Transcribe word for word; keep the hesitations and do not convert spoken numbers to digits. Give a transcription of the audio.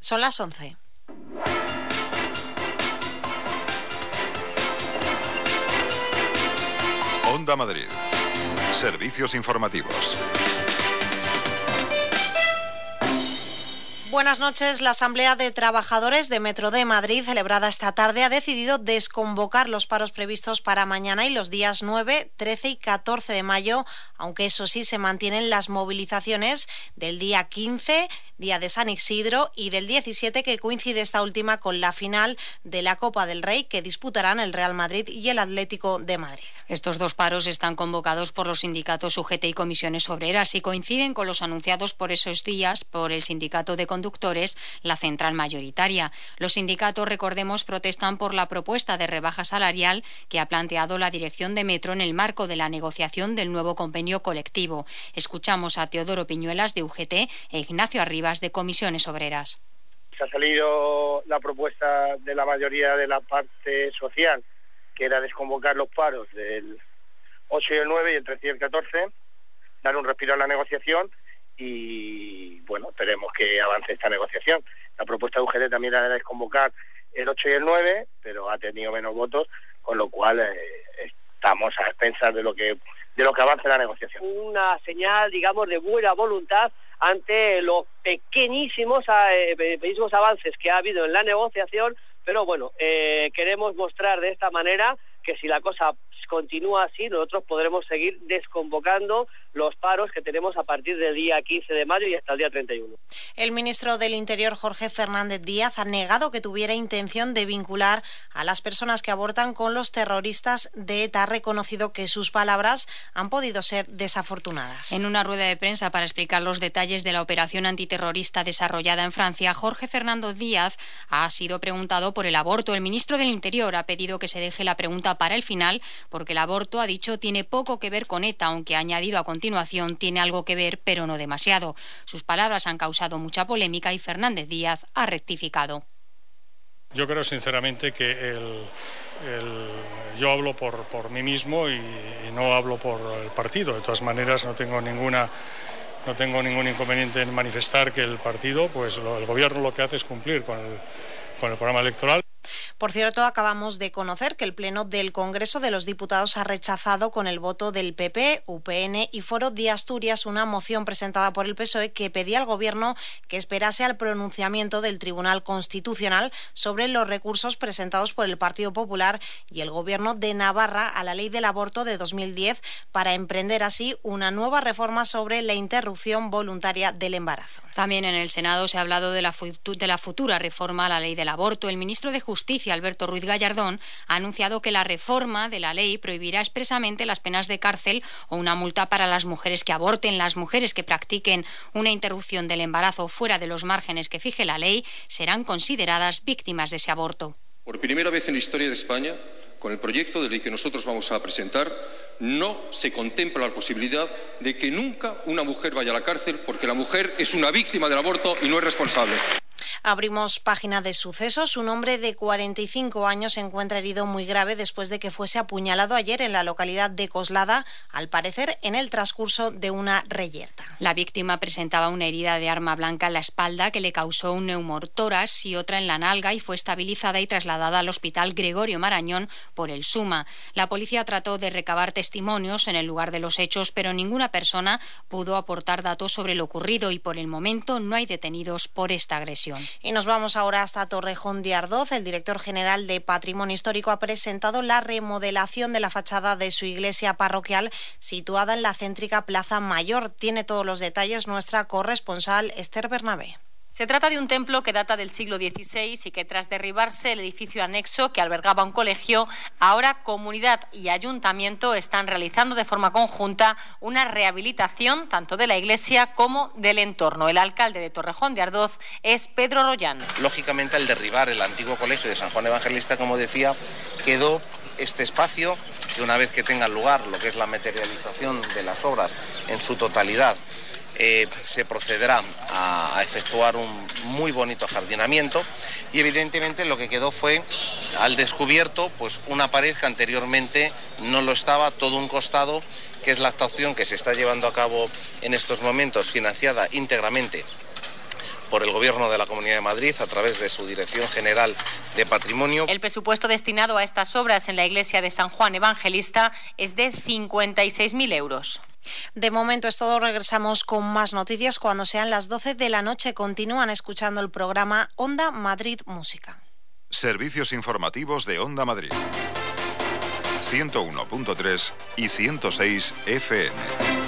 Son las once. Onda Madrid. Servicios informativos. Buenas noches. La Asamblea de Trabajadores de Metro de Madrid, celebrada esta tarde, ha decidido desconvocar los paros previstos para mañana y los días nueve, trece y catorce de mayo, aunque eso sí se mantienen las movilizaciones del día quince, día de San Isidro, y del diecisiete, que coincide esta última con la final de la Copa del Rey, que disputarán el Real Madrid y el Atlético de Madrid. Estos dos paros están convocados por los sindicatos U G T y comisiones obreras y coinciden con los anunciados por esos días por el sindicato de conductores, la central mayoritaria. Los sindicatos, recordemos, protestan por la propuesta de rebaja salarial que ha planteado la dirección de Metro en el marco de la negociación del nuevo convenio colectivo. Escuchamos a Teodoro Piñuelas, de U G T, e Ignacio Arribas, de comisiones obreras. Ha salido la propuesta de la mayoría de la parte social, que era desconvocar los paros del ocho y el nueve y el trece y el catorce, dar un respiro a la negociación y, bueno, esperemos que avance esta negociación. La propuesta de U G T también era desconvocar el ocho y el nueve, pero ha tenido menos votos, con lo cual eh, estamos a expensas de lo que de lo que avance la negociación. Una señal, digamos, de buena voluntad ante los pequeñísimos, eh, pequeñísimos avances que ha habido en la negociación, pero bueno, eh, queremos mostrar de esta manera que si la cosa continúa así, nosotros podremos seguir desconvocando los paros que tenemos a partir del día quince de mayo y hasta el día treinta y uno. El ministro del Interior, Jorge Fernández Díaz, ha negado que tuviera intención de vincular a las personas que abortan con los terroristas de ETA. Ha reconocido que sus palabras han podido ser desafortunadas. En una rueda de prensa para explicar los detalles de la operación antiterrorista desarrollada en Francia, Jorge Fernández Díaz ha sido preguntado por el aborto. El ministro del Interior ha pedido que se deje la pregunta para el final, porque el aborto, ha dicho, tiene poco que ver con ETA, aunque ha añadido a continuación, tiene algo que ver, pero no demasiado. Sus palabras han causado mucha polémica y Fernández Díaz ha rectificado. Yo creo sinceramente que el, el, yo hablo por, por mí mismo y, y no hablo por el partido. De todas maneras, no tengo ninguna... No tengo ningún inconveniente en manifestar que el partido, pues lo, el gobierno lo que hace es cumplir con el, con el programa electoral. Por cierto, acabamos de conocer que el Pleno del Congreso de los Diputados ha rechazado con el voto del P P, U P N y Foro de Asturias una moción presentada por el P S O E que pedía al Gobierno que esperase al pronunciamiento del Tribunal Constitucional sobre los recursos presentados por el Partido Popular y el Gobierno de Navarra a la Ley del Aborto de dos mil diez para emprender así una nueva reforma sobre la interrupción voluntaria del embarazo. También en el Senado se ha hablado de la, futu- de la futura reforma a la Ley del Aborto. El ministro de Justicia, Alberto Ruiz Gallardón, ha anunciado que la reforma de la ley prohibirá expresamente las penas de cárcel o una multa para las mujeres que aborten. Las mujeres que practiquen una interrupción del embarazo fuera de los márgenes que fije la ley serán consideradas víctimas de ese aborto. Por primera vez en la historia de España, con el proyecto de ley que nosotros vamos a presentar, no se contempla la posibilidad de que nunca una mujer vaya a la cárcel, porque la mujer es una víctima del aborto y no es responsable. Abrimos página de sucesos. Un hombre de cuarenta y cinco años se encuentra herido muy grave después de que fuese apuñalado ayer en la localidad de Coslada, al parecer en el transcurso de una reyerta. La víctima presentaba una herida de arma blanca en la espalda que le causó un neumotórax y otra en la nalga y fue estabilizada y trasladada al hospital Gregorio Marañón por el SUMA. La policía trató de recabar testimonios en el lugar de los hechos, pero ninguna persona pudo aportar datos sobre lo ocurrido y por el momento no hay detenidos por esta agresión. Y nos vamos ahora hasta Torrejón de Ardoz. El director general de Patrimonio Histórico ha presentado la remodelación de la fachada de su iglesia parroquial situada en la céntrica Plaza Mayor. Tiene todos los detalles nuestra corresponsal Esther Bernabé. Se trata de un templo que data del siglo dieciséis y que tras derribarse el edificio anexo que albergaba un colegio, ahora comunidad y ayuntamiento están realizando de forma conjunta una rehabilitación tanto de la iglesia como del entorno. El alcalde de Torrejón de Ardoz es Pedro Rollán. Lógicamente, al derribar el antiguo colegio de San Juan Evangelista, como decía, quedó este espacio que una vez que tenga lugar lo que es la materialización de las obras en su totalidad, eh, se procederá a, a efectuar un muy bonito ajardinamiento y evidentemente lo que quedó fue al descubierto pues una pared que anteriormente no lo estaba, todo un costado, que es la actuación que se está llevando a cabo en estos momentos, financiada íntegramente por el Gobierno de la Comunidad de Madrid a través de su Dirección General de Patrimonio. El presupuesto destinado a estas obras en la iglesia de San Juan Evangelista es de cincuenta y seis mil euros. De momento es todo. Regresamos con más noticias cuando sean las doce de la noche. Continúan escuchando el programa Onda Madrid Música. Servicios informativos de Onda Madrid. ciento uno punto tres y ciento seis F M.